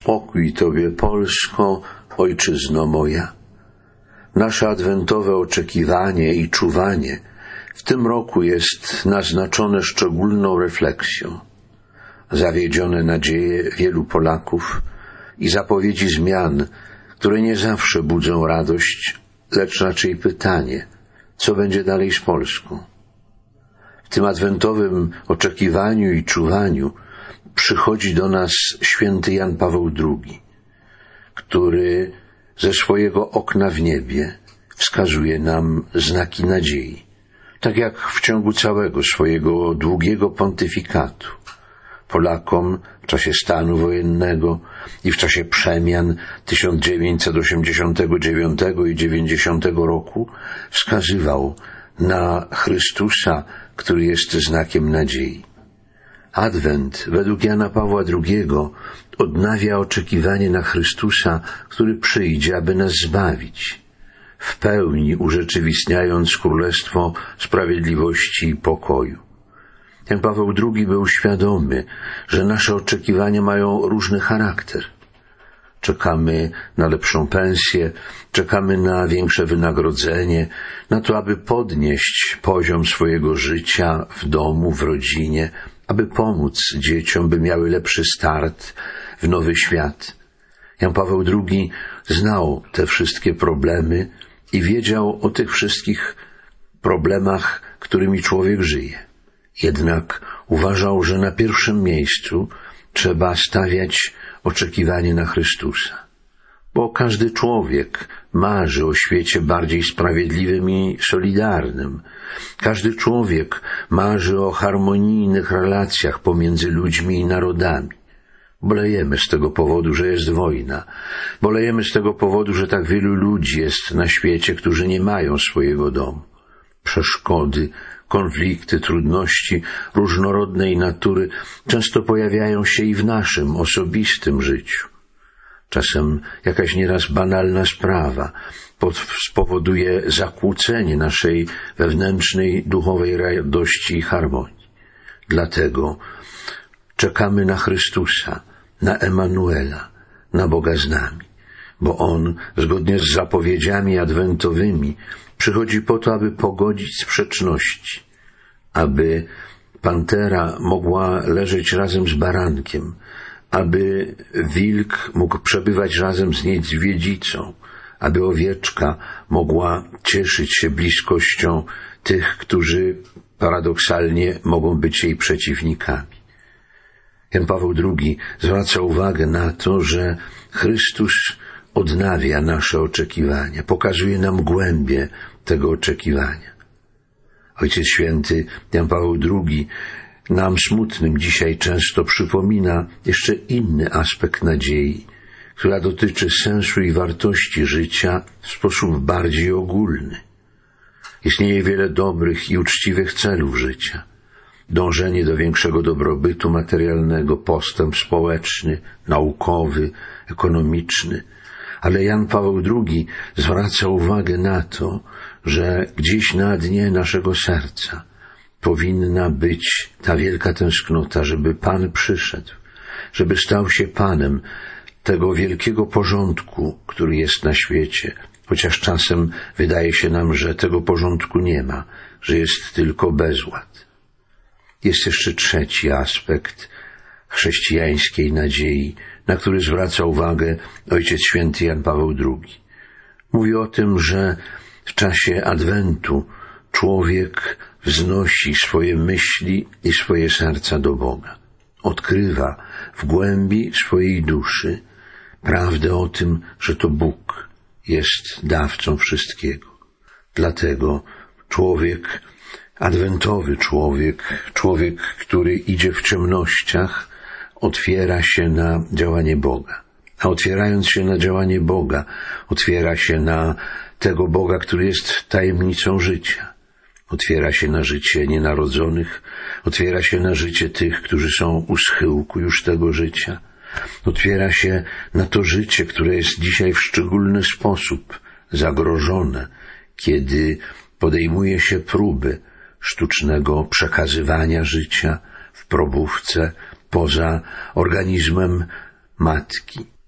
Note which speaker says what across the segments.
Speaker 1: Pokój Tobie, Polsko, ojczyzno moja. Nasze adwentowe oczekiwanie i czuwanie w tym roku jest naznaczone szczególną refleksją. Zawiedzione nadzieje wielu Polaków i zapowiedzi zmian, które nie zawsze budzą radość, lecz raczej pytanie, co będzie dalej z Polską. W tym adwentowym oczekiwaniu i czuwaniu przychodzi do nas święty Jan Paweł II, który ze swojego okna w niebie wskazuje nam znaki nadziei, tak jak w ciągu całego swojego długiego pontyfikatu. Polakom w czasie stanu wojennego i w czasie przemian 1989 i 90 roku wskazywał na Chrystusa, który jest znakiem nadziei. Adwent według Jana Pawła II odnawia oczekiwanie na Chrystusa, który przyjdzie, aby nas zbawić, w pełni urzeczywistniając Królestwo Sprawiedliwości i Pokoju. Jan Paweł II był świadomy, że nasze oczekiwania mają różny charakter. Czekamy na lepszą pensję, czekamy na większe wynagrodzenie, na to, aby podnieść poziom swojego życia w domu, w rodzinie, aby pomóc dzieciom, by miały lepszy start w nowy świat. Jan Paweł II znał te wszystkie problemy i wiedział o tych wszystkich problemach, którymi człowiek żyje. Jednak uważał, że na pierwszym miejscu trzeba stawiać oczekiwanie na Chrystusa. Bo każdy człowiek marzy o świecie bardziej sprawiedliwym i solidarnym. Każdy człowiek marzy o harmonijnych relacjach pomiędzy ludźmi i narodami. Bolejemy z tego powodu, że jest wojna. Bolejemy z tego powodu, że tak wielu ludzi jest na świecie, którzy nie mają swojego domu. Przeszkody, konflikty, trudności różnorodnej natury często pojawiają się i w naszym osobistym życiu. Czasem jakaś nieraz banalna sprawa spowoduje zakłócenie naszej wewnętrznej, duchowej radości i harmonii. Dlatego czekamy na Chrystusa, na Emanuela, na Boga z nami, bo On, zgodnie z zapowiedziami adwentowymi, przychodzi po to, aby pogodzić sprzeczności, aby pantera mogła leżeć razem z barankiem, aby wilk mógł przebywać razem z niedźwiedzicą, aby owieczka mogła cieszyć się bliskością tych, którzy paradoksalnie mogą być jej przeciwnikami. Jan Paweł II zwraca uwagę na to, że Chrystus odnawia nasze oczekiwania, pokazuje nam głębię tego oczekiwania. Ojciec Święty Jan Paweł II nam smutnym dzisiaj często przypomina jeszcze inny aspekt nadziei, która dotyczy sensu i wartości życia w sposób bardziej ogólny. Istnieje wiele dobrych i uczciwych celów życia. Dążenie do większego dobrobytu materialnego, postęp społeczny, naukowy, ekonomiczny. Ale Jan Paweł II zwraca uwagę na to, że gdzieś na dnie naszego serca powinna być ta wielka tęsknota, żeby Pan przyszedł, żeby stał się Panem tego wielkiego porządku, który jest na świecie, chociaż czasem wydaje się nam, że tego porządku nie ma, że jest tylko bezład. Jest jeszcze trzeci aspekt chrześcijańskiej nadziei, na który zwraca uwagę Ojciec Święty Jan Paweł II. Mówi o tym, że w czasie Adwentu człowiek wznosi swoje myśli i swoje serca do Boga. Odkrywa w głębi swojej duszy prawdę o tym, że to Bóg jest dawcą wszystkiego. Dlatego człowiek, adwentowy człowiek, który idzie w ciemnościach, otwiera się na działanie Boga. A otwierając się na działanie Boga, otwiera się na tego Boga, który jest tajemnicą życia. Otwiera się na życie nienarodzonych, otwiera się na życie tych, którzy są u schyłku już tego życia. Otwiera się na to życie, które jest dzisiaj w szczególny sposób zagrożone, kiedy podejmuje się próby sztucznego przekazywania życia w probówce poza organizmem matki.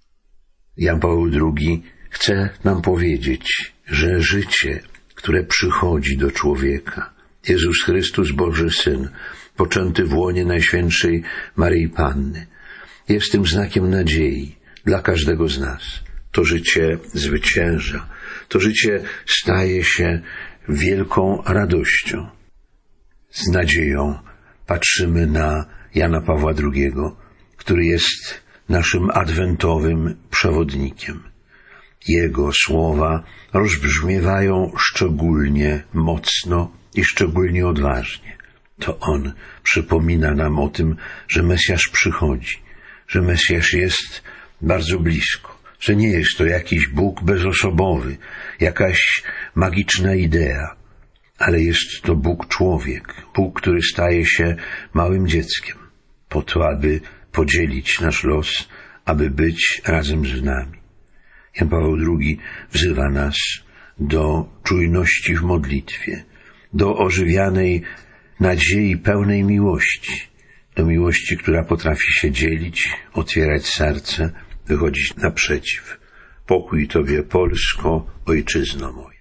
Speaker 1: Jan Paweł II chce nam powiedzieć, że życie, które przychodzi do człowieka, Jezus Chrystus, Boży Syn, poczęty w łonie Najświętszej Maryi Panny, jest tym znakiem nadziei dla każdego z nas. To życie zwycięża, to życie staje się wielką radością. Z nadzieją patrzymy na Jana Pawła II, który jest naszym adwentowym przewodnikiem. Jego słowa rozbrzmiewają szczególnie mocno i szczególnie odważnie. To On przypomina nam o tym, że Mesjasz przychodzi, że Mesjasz jest bardzo blisko, że nie jest to jakiś Bóg bezosobowy, jakaś magiczna idea, ale jest to Bóg człowiek, Bóg, który staje się małym dzieckiem, po to, aby podzielić nasz los, aby być razem z nami. Jan Paweł II wzywa nas do czujności w modlitwie, do ożywianej nadziei pełnej miłości, do miłości, która potrafi się dzielić, otwierać serce, wychodzić naprzeciw. Pokój Tobie, Polsko, Ojczyzno moja.